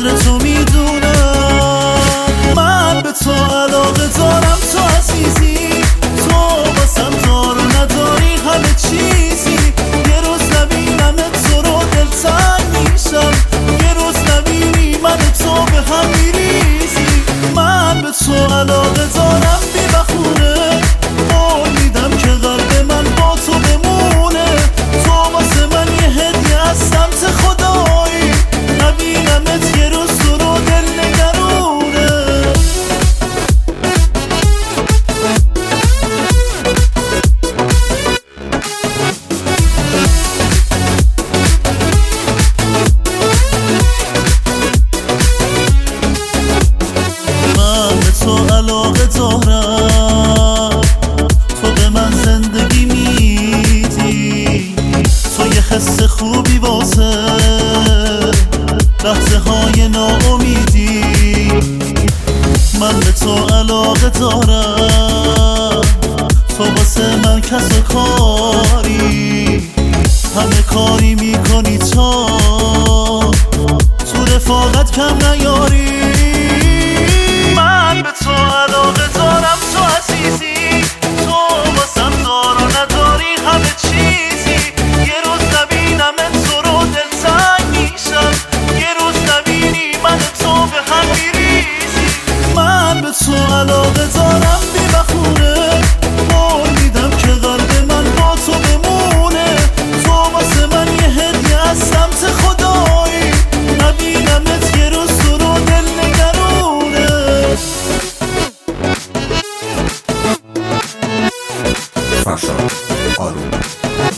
قدر تو میدونم. من به تو علاقه دارم، تو عزیزی، تو واسم دار و نداری همه چیزی. یه روز نبینمت تو رو دلتنگ میشم، یه روز نبینی من تو به هم میریزی. من به تو علاقه دارم بی بخونه، قول میدم که قلب من با تو بمونه. تو واسه من یه هدیه از سمت خدایی، نبینمت یه روز تو رو دل نگرونه. من به تو علاقه دارم، تو به من زندگی میدی، تو یه حس خوبی واسه لحظه های ناامیدی. من به تو علاقه دارم، تو واسه من کس و کاری، همه کاری میکنی تا تو رفاقت کم نیاری. من به تو علاقه دارم، تو عزیزی، تو واسم دار و نداری همه چیزی. یه روز نبینمت تو رو دلتنگ میشم، یه روز نبینی من تو به هم میریزی. من به تو علاقه دارم بی بخونه، قول میدم که قلب من با تو بمونه. تو واسه من یه هدیه از سمت خدایی، نبینمت یه روز تو رو دل نگرونه. فرشاد آروم